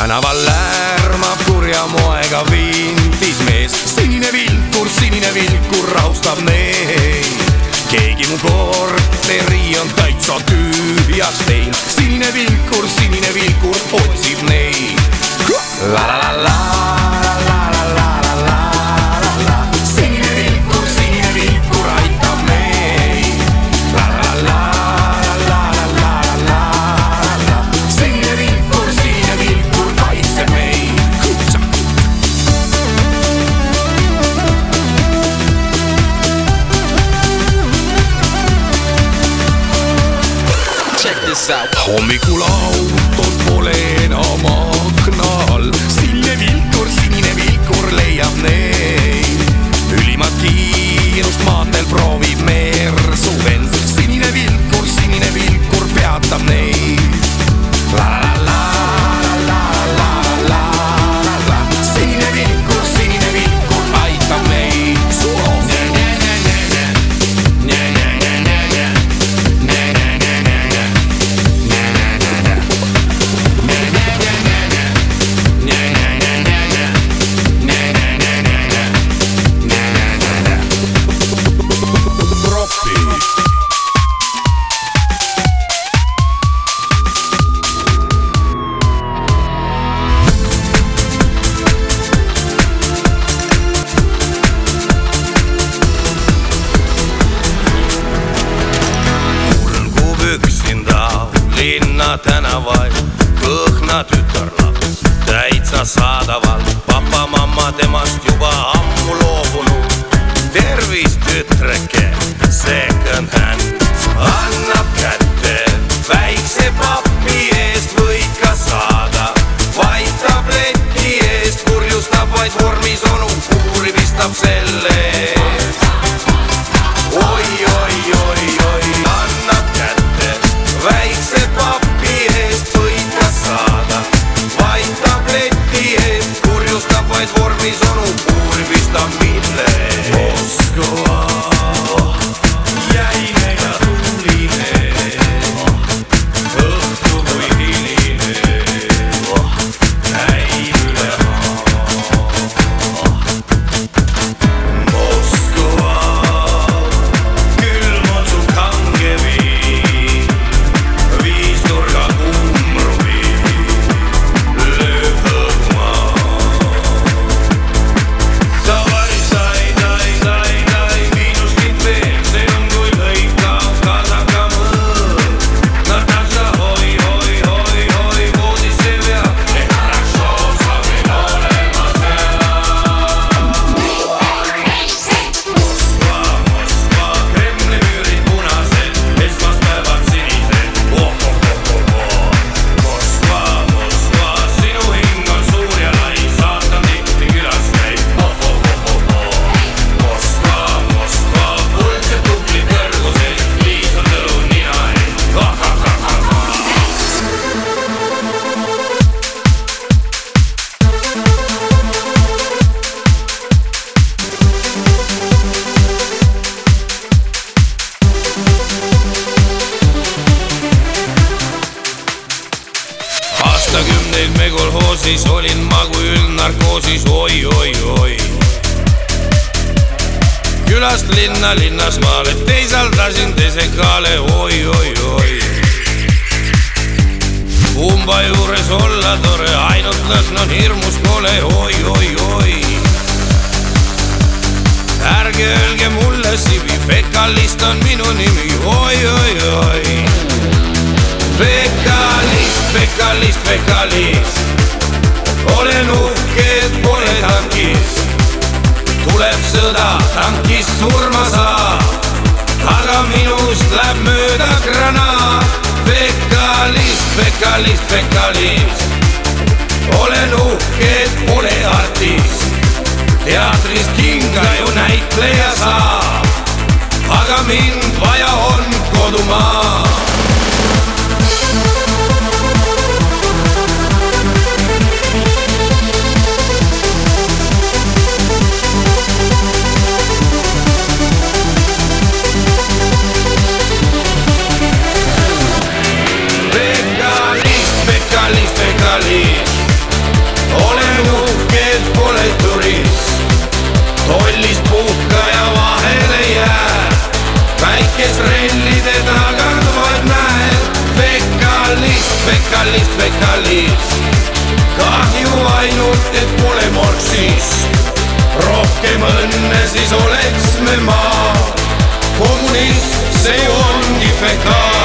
tänaval lärmab kurja moega vintis mees. Sinine vilkur rahustab neid. Keegi mu korteri on täitsa tühjaks teinud. Sinine vilkur otsib neid. La la la la la la la la la la la. Sinine vilkur aitab meid. La la la la la la la la. Sinine vilkur kaitseb meid. Check this out. Hommikul autod pole enam akna all. Sinine vilkur leiab neid. Ülimat kiirust maanteel proovib mersu vend. Sinine vilkur peatab neid. La la la la la la la la. Sinine vilkur aitab meid. Linna tänavail kõhna tütarlaps täitsa saadaval. Papa, mamma temast juba ammu loobunud. Tervis tütreke, second hand. Annab kätte väikse papi eest võid ka saada. Vaid tableti eest kurjustab vaid vormis onu. Kuuri pistab selle eest. Oi, annab kätte väikse papi eest võid ka saada. Vaid tableti eest kurjustab vaid vormis onu. Kuuri pistab mille Moskva jäine ja tuline. Õhtu kui hiline käib üle maa. Moskva külm on su kange viin. Viisnurga kumruvi lööb hõõma. Davai, sai, viinuskit veel. See on kui lõikav kasaka mõõr. Natasha, hoi, voodisse veab. Et Raksoo saab meil olema seal. Moskva, Kremli müürid punased. Esmaspäevad sinised. Moskva, sinu hing on suur ja lai. Saatan tihti külas käib. Moskva, kuldsed tublid kõrgused. Liis on tõlu nina ees. Aastakümneid me kolhoosis olin ma kui üldnarkoosis. Oi. Külast linna, linnast maale teisaldasin teisekaale. Oi. Kumba juures olla tore, ainult lõhn on hirmus kole. Oi. Ärge öelge mulle sibi, fekalist on minu nimi. Oi. Fekalist. Olen uhke, et pole tankis. Tuleb sõda, tankist surma saab. Aga minust läheb mööda granaat. Fekalist. Olen uhke, et pole artist. Teatrist kinga ju näitleja saab. Aga mind vaja on kodumaa. sotsialist. Kahju ainult, et pole marksist. Rohkem õnne siis oleks me maal. Kommunism, see ongi fekaal.